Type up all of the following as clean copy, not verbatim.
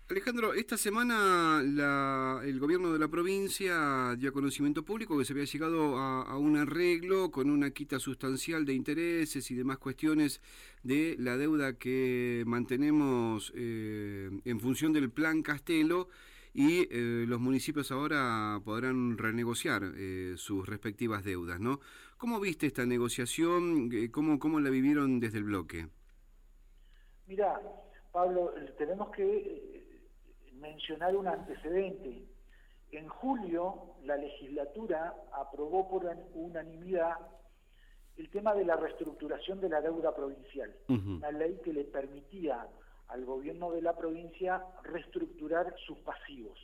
Alejandro, esta semana el gobierno de la provincia dio a conocimiento público que se había llegado a un arreglo con una quita sustancial de intereses y demás cuestiones de la deuda que mantenemos en función del Plan Castelo y los municipios ahora podrán renegociar sus respectivas deudas, ¿no? ¿Cómo viste esta negociación? ¿Cómo la vivieron desde el bloque? Mira, Pablo, tenemos que mencionar un antecedente. En julio, la legislatura aprobó por unanimidad el tema de la reestructuración de la deuda provincial, una ley que le permitía al gobierno de la provincia reestructurar sus pasivos.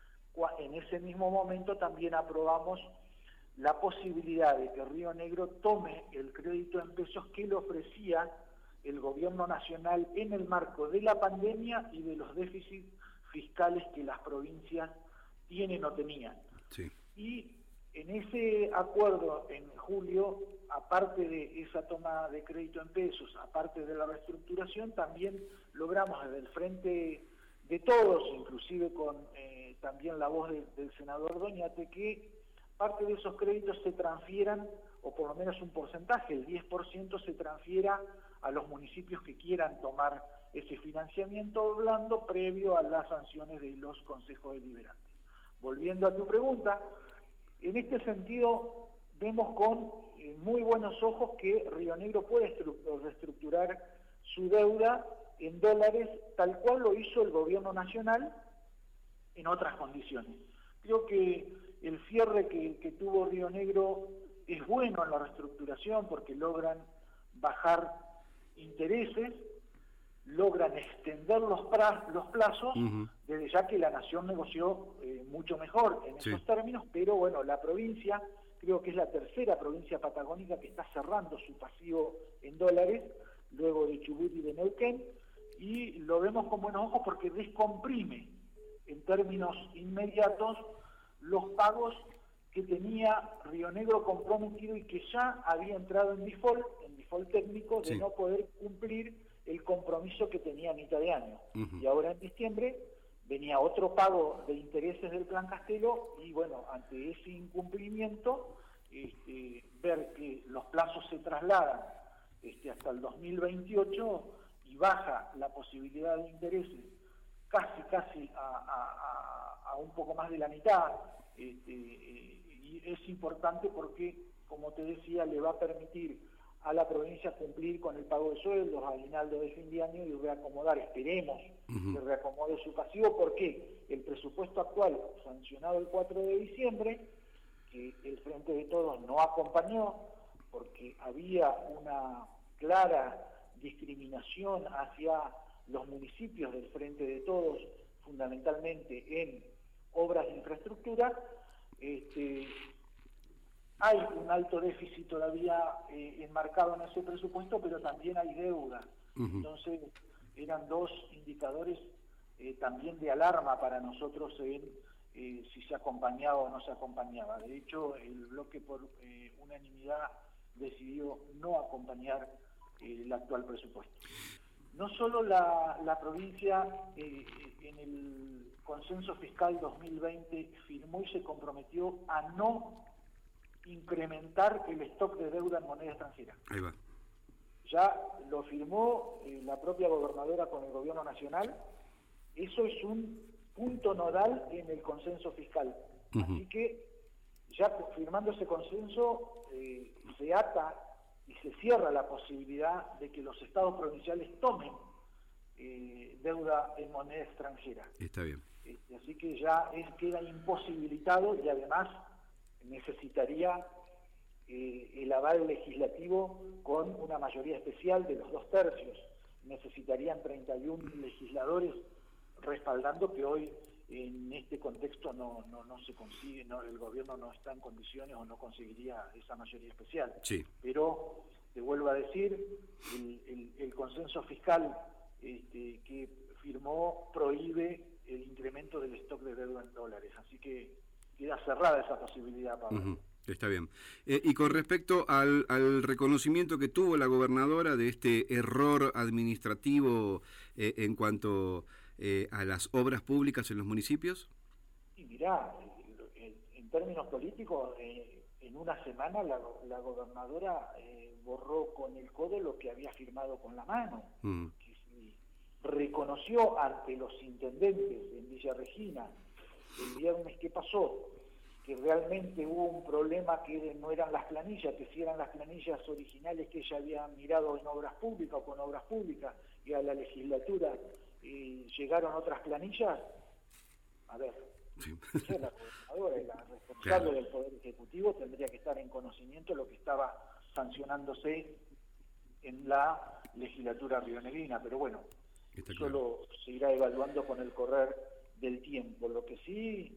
En ese mismo momento también aprobamos la posibilidad de que Río Negro tome el crédito en pesos que le ofrecía el gobierno nacional en el marco de la pandemia y de los déficits fiscales que las provincias tienen o tenían. Sí. Y en ese acuerdo en julio, aparte de esa toma de crédito en pesos, aparte de la reestructuración, también logramos desde el frente de todos, inclusive con también la voz del senador Doñate, que parte de esos créditos se transfieran, o por lo menos un porcentaje, el 10% se transfiera a los municipios que quieran tomar ese financiamiento blando previo a las sanciones de los consejos deliberantes. Volviendo a tu pregunta, en este sentido vemos con muy buenos ojos que Río Negro puede reestructurar su deuda en dólares tal cual lo hizo el gobierno nacional en otras condiciones. Creo que el cierre que tuvo Río Negro es bueno en la reestructuración porque logran bajar intereses, logran extender los plazos, desde ya que la Nación negoció mucho mejor en esos términos, pero bueno, la provincia, creo que es la tercera provincia patagónica que está cerrando su pasivo en dólares, luego de Chubut y de Neuquén, y lo vemos con buenos ojos porque descomprime en términos inmediatos los pagos que tenía Río Negro comprometido y que ya había entrado en default técnico de no poder cumplir el compromiso que tenía a mitad de año. Y ahora en diciembre venía otro pago de intereses del Plan Castelo y bueno, ante ese incumplimiento, ver que los plazos se trasladan hasta el 2028 y baja la posibilidad de intereses casi a un poco más de la mitad, y es importante porque, como te decía, le va a permitir a la provincia cumplir con el pago de sueldos, aguinaldo de fin de año y reacomodar, esperemos que reacomode su pasivo, porque el presupuesto actual, sancionado el 4 de diciembre, que el Frente de Todos no acompañó, porque había una clara discriminación hacia los municipios del Frente de Todos, fundamentalmente en obras de infraestructura, hay un alto déficit todavía enmarcado en ese presupuesto, pero también hay deuda. Entonces, eran dos indicadores también de alarma para nosotros en si se acompañaba o no se acompañaba. De hecho, el bloque por unanimidad decidió no acompañar el actual presupuesto. No solo la provincia en el consenso fiscal 2020 firmó y se comprometió a no incrementar el stock de deuda en moneda extranjera. Ahí va. Ya lo firmó la propia gobernadora con el gobierno nacional. Eso es un punto nodal en el consenso fiscal. Así que ya firmando ese consenso se ata y se cierra la posibilidad de que los estados provinciales tomen deuda en moneda extranjera. Está bien. Así que ya queda imposibilitado y además necesitaría el aval legislativo con una mayoría especial de los 2/3. Necesitarían 31 legisladores respaldando, que hoy en este contexto no se consigue, el gobierno no está en condiciones o no conseguiría esa mayoría especial. Sí. Pero te vuelvo a decir, el consenso fiscal que firmó prohíbe el incremento del stock de deuda en dólares, así que queda cerrada esa posibilidad, Pablo. Está bien. Y con respecto al reconocimiento que tuvo la gobernadora de este error administrativo en cuanto a las obras públicas en los municipios? Y mirá, en términos políticos, en una semana la gobernadora borró con el codo lo que había firmado con la mano. Que reconoció ante los intendentes en Villa Regina el viernes que pasó que realmente hubo un problema, que no eran las planillas, que si eran las planillas originales que ella había mirado en obras públicas o con obras públicas, y a la legislatura llegaron otras planillas. A ver, Sí. la gobernadora y la responsable del Poder Ejecutivo tendría que estar en conocimiento de lo que estaba sancionándose en la legislatura rionegrina, pero bueno, solo se irá evaluando con el correr del tiempo. Lo que sí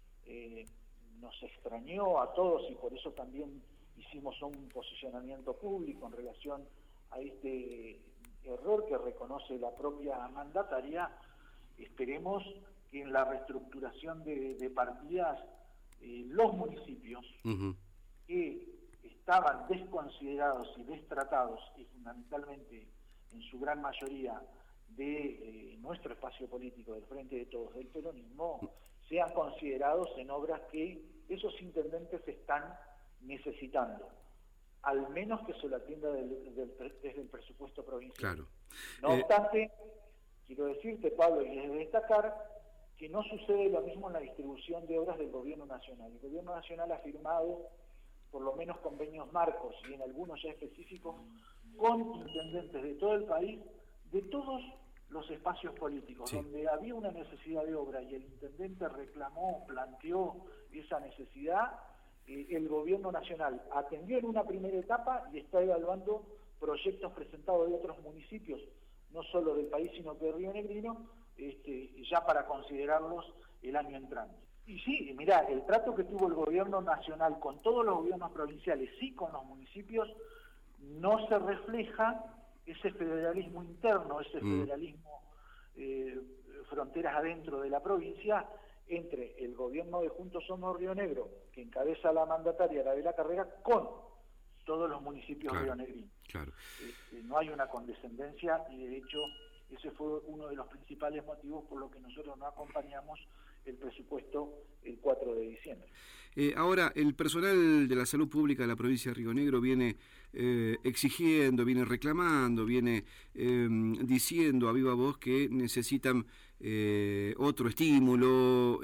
nos extrañó a todos, y por eso también hicimos un posicionamiento público en relación a este error que reconoce la propia mandataria. Esperemos que en la reestructuración de partidas los municipios que estaban desconsiderados y destratados, y fundamentalmente en su gran mayoría de nuestro espacio político, del Frente de Todos, del peronismo, sean considerados en obras que esos intendentes están necesitando, al menos que se lo atienda desde el presupuesto provincial. Claro. No obstante, quiero decirte, Pablo, y es de destacar que no sucede lo mismo en la distribución de obras del Gobierno Nacional. El Gobierno Nacional ha firmado por lo menos convenios marcos, y en algunos ya específicos, con intendentes de todo el país, de todos los espacios políticos, donde había una necesidad de obra y el intendente reclamó, planteó esa necesidad, el Gobierno Nacional atendió en una primera etapa y está evaluando proyectos presentados de otros municipios, no solo del país, sino que de rionegrino, ya para considerarlos el año entrante. Y sí, mirá, el trato que tuvo el Gobierno Nacional con todos los gobiernos provinciales y con los municipios, no se refleja ese federalismo interno, ese federalismo fronteras adentro de la provincia, entre el gobierno de Juntos Somos Río Negro, que encabeza la mandataria Arabela Carrera, con todos los municipios rionegrinos. Claro. No hay una condescendencia, y de hecho ese fue uno de los principales motivos por los que nosotros no acompañamos el presupuesto el 4 de diciembre. Ahora, el personal de la salud pública de la provincia de Río Negro viene exigiendo, viene reclamando, viene diciendo a viva voz que necesitan otro estímulo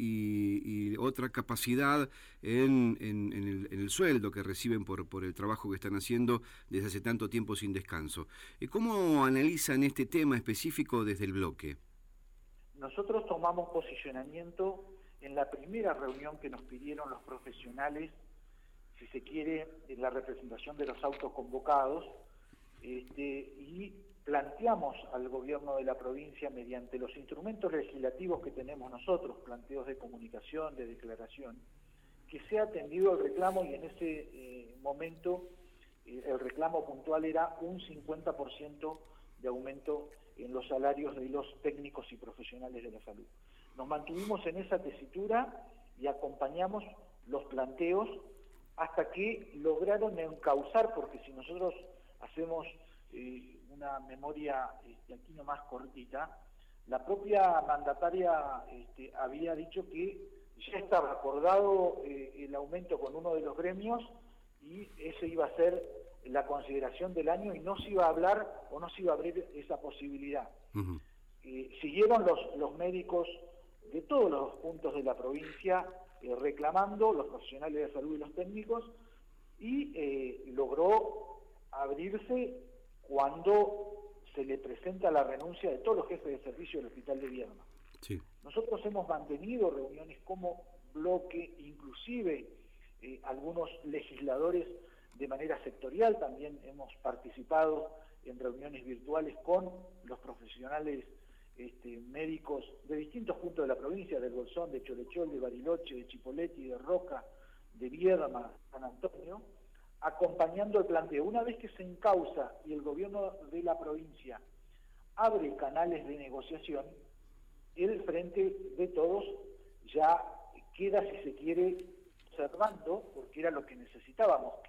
y otra capacidad en el sueldo que reciben por el trabajo que están haciendo desde hace tanto tiempo sin descanso. ¿Cómo analizan este tema específico desde el bloque? Nosotros tomamos posicionamiento en la primera reunión que nos pidieron los profesionales, si se quiere, en la representación de los autoconvocados, y planteamos al gobierno de la provincia, mediante los instrumentos legislativos que tenemos nosotros, planteos de comunicación, de declaración, que sea atendido el reclamo, y en ese momento el reclamo puntual era un 50% de aumento en los salarios de los técnicos y profesionales de la salud. Nos mantuvimos en esa tesitura y acompañamos los planteos hasta que lograron encauzar, porque si nosotros hacemos una memoria aquí nomás cortita, la propia mandataria había dicho que ya estaba acordado el aumento con uno de los gremios, y ese iba a ser la consideración del año, y no se iba a hablar o no se iba a abrir esa posibilidad. Siguieron los médicos de todos los puntos de la provincia reclamando, los profesionales de salud y los técnicos, y logró abrirse cuando se le presenta la renuncia de todos los jefes de servicio del Hospital de Viedma. Sí. Nosotros hemos mantenido reuniones como bloque, inclusive algunos legisladores de manera sectorial también hemos participado en reuniones virtuales con los profesionales médicos de distintos puntos de la provincia, del Bolsón, de Cholechol, de Bariloche, de Chipoleti, de Roca, de Viedma, San Antonio, acompañando el planteo. Una vez que se encausa y el gobierno de la provincia abre canales de negociación, el Frente de Todos ya queda, si se quiere, observando, porque era lo que necesitábamos, que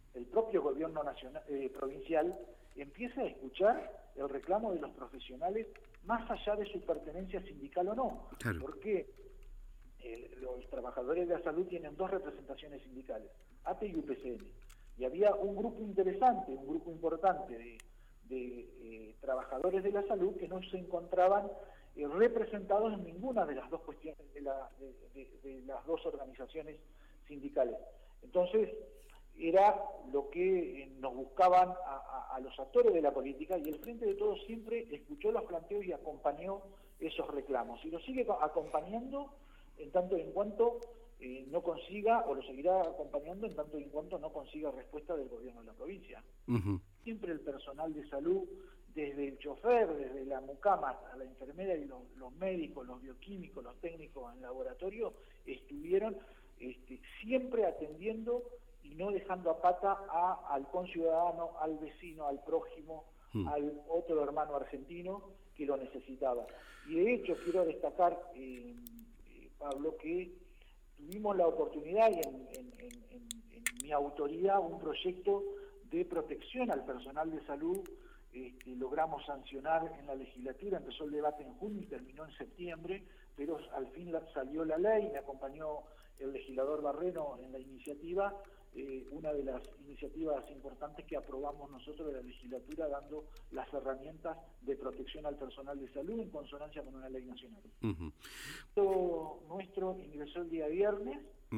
el propio gobierno nacional, provincial empieza a escuchar el reclamo de los profesionales más allá de su pertenencia sindical o no, Claro. porque los trabajadores de la salud tienen dos representaciones sindicales, ATE y UPCN, y había un grupo interesante, un grupo importante de trabajadores de la salud que no se encontraban representados en ninguna de las dos cuestiones de las dos organizaciones sindicales. Entonces era lo que nos buscaban a los actores de la política, y el Frente de Todos siempre escuchó los planteos y acompañó esos reclamos, y lo sigue acompañando en tanto y en cuanto no consiga, o lo seguirá acompañando en tanto y en cuanto no consiga respuesta del gobierno de la provincia. Siempre el personal de salud, desde el chofer, desde la mucama a la enfermera y los médicos, los bioquímicos, los técnicos en laboratorio, estuvieron siempre atendiendo y no dejando a pata al conciudadano, al vecino, al prójimo, al otro hermano argentino que lo necesitaba. Y de hecho quiero destacar, Pablo, que tuvimos la oportunidad, y en mi autoridad, un proyecto de protección al personal de salud, logramos sancionar en la legislatura. Empezó el debate en junio y terminó en septiembre, pero al fin salió la ley, me acompañó el legislador Barreno en la iniciativa, una de las iniciativas importantes que aprobamos nosotros de la legislatura, dando las herramientas de protección al personal de salud en consonancia con una ley nacional. Todo nuestro ingresó el día viernes,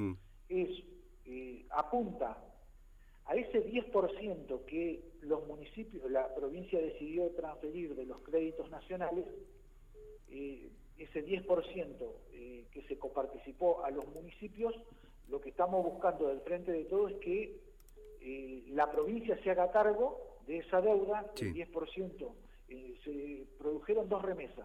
apunta a ese 10% que los municipios, la provincia decidió transferir de los créditos nacionales, ese 10% que se coparticipó a los municipios. Lo que estamos buscando del Frente de Todos es que la provincia se haga cargo de esa deuda, del 10%. Se produjeron dos remesas,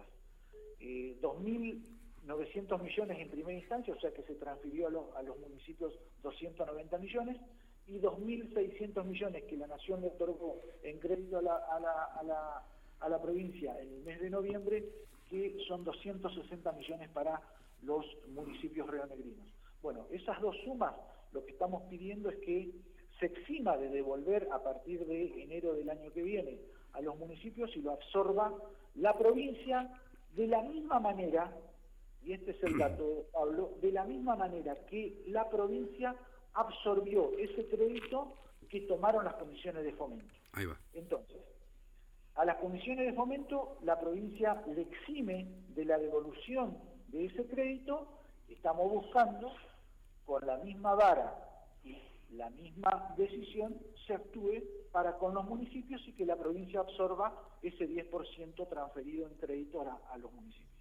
2.900 millones en primera instancia, o sea que se transfirió a los municipios 290 millones, y 2.600 millones que la Nación le otorgó en crédito a la provincia en el mes de noviembre, que son 260 millones para los municipios rionegrinos. Bueno, esas dos sumas, lo que estamos pidiendo es que se exima de devolver a partir de enero del año que viene a los municipios y lo absorba la provincia de la misma manera, y este es el dato, Pablo, de la misma manera que la provincia absorbió ese crédito que tomaron las comisiones de fomento. Ahí va. Entonces, a las comisiones de fomento la provincia le exime de la devolución de ese crédito. Estamos buscando, con la misma vara y la misma decisión, se actúe para con los municipios y que la provincia absorba ese 10% transferido en crédito a los municipios.